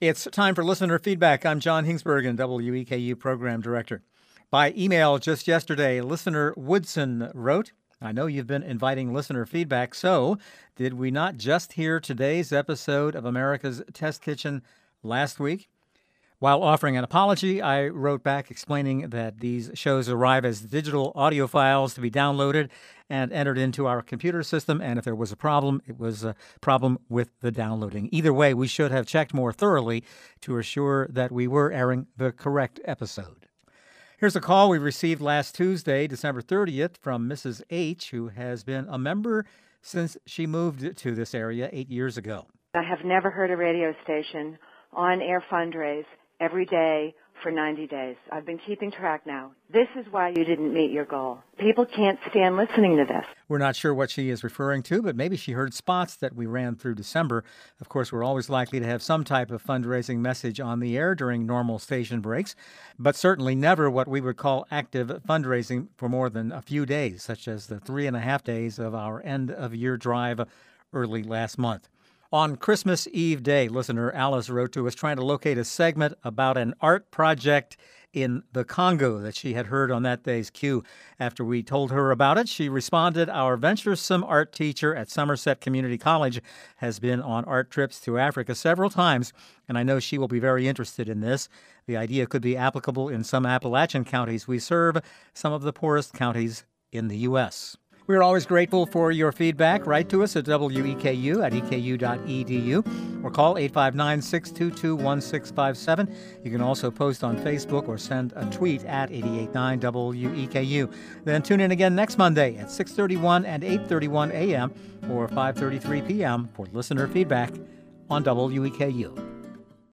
It's time for listener feedback. I'm John Hingsbergen, WEKU Program Director. By email just yesterday, listener Woodson wrote, I know you've been inviting listener feedback, so did we not just hear today's episode of America's Test Kitchen last week? While offering an apology, I wrote back explaining that these shows arrive as digital audio files to be downloaded and entered into our computer system, and if there was a problem, it was a problem with the downloading. Either way, we should have checked more thoroughly to assure that we were airing the correct episode. Here's a call we received last Tuesday, December 30th, from Mrs. H., who has been a member since she moved to this area 8 years ago. I have never heard a radio station on-air fundraise every day for 90 days. I've been keeping track now. This is why you didn't meet your goal. People can't stand listening to this. We're not sure what she is referring to, but maybe she heard spots that we ran through December. Of course, we're always likely to have some type of fundraising message on the air during normal station breaks, but certainly never what we would call active fundraising for more than a few days, such as the 3.5 days of our end-of-year drive early last month. On Christmas Eve Day, listener Alice wrote to us trying to locate a segment about an art project in the Congo that she had heard on that day's cue. After we told her about it, she responded, our venturesome art teacher at Somerset Community College has been on art trips to Africa several times, and I know she will be very interested in this. The idea could be applicable in some Appalachian counties we serve, some of the poorest counties in the U.S. We're always grateful for your feedback. Write to us at WEKU at eku.edu or call 859-622-1657. You can also post on Facebook or send a tweet at 889WEKU. Then tune in again next Monday at 6:31 and 8:31 a.m. or 5:33 p.m. for listener feedback on WEKU.